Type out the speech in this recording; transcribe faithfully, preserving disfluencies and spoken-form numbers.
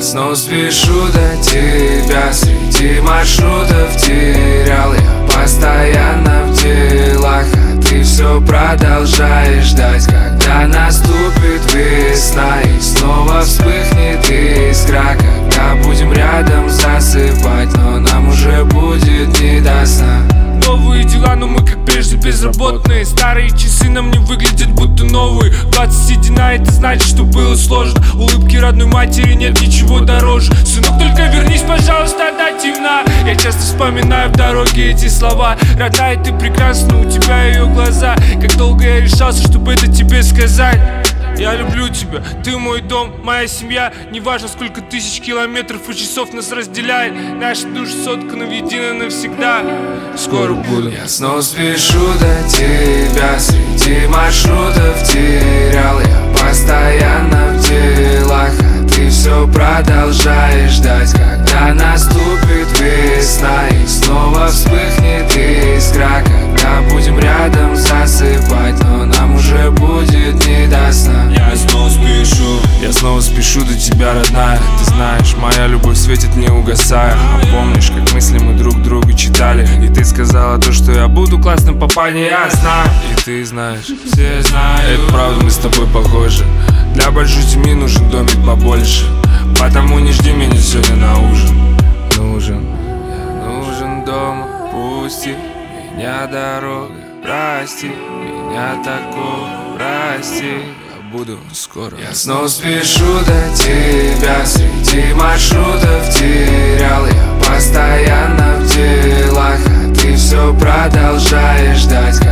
снова спешу до тебя, среди маршрутов терял я постоянно в делах, а ты все продолжаешь ждать, когда наступит весна и снова вспыхнет искра, когда будем рядом засыпать, но нам уже будет не до сна. Новые дела, но мы как прежде безработные. Старые часы нам не выглядят будто новые. Двадцать седина, это значит, что было сложно. Улыбки родной матери нет ничего дороже. Сынок, только вернись, пожалуйста, до темна. Я часто вспоминаю в дороге эти слова. Родная, ты прекрасна, у тебя ее глаза. Как долго я решался, чтобы это тебе сказать. Я люблю тебя, ты мой дом, моя семья. Неважно, сколько тысяч километров и часов нас разделяет, наши души сотканы в едино навсегда. Скоро буду. Я снова спешу до тебя, среди маршрутов терял я постоянно в делах, а ты все продолжаешь ждать, когда наступит весна и снова вспыхнет искра, когда будем рядом засыпать, но нам уже будет не до сна. Я снова спешу, я снова спешу до тебя, родная. Ты знаешь, моя любовь светит не угасая. А помнишь, как мысли мы друг другу читали, и ты сказала то, что я буду классным папаней, я знаю. И ты знаешь, все знают, это правда, мы с тобой похожи. Для большой семьи нужен домик побольше, потому не жди меня сегодня на ужин. Нужен, я нужен дома, пусти меня дорога, прости меня такого, прости. Буду скоро. Я снова спешу до тебя, среди маршрутов терял я постоянно в делах, а ты все продолжаешь ждать,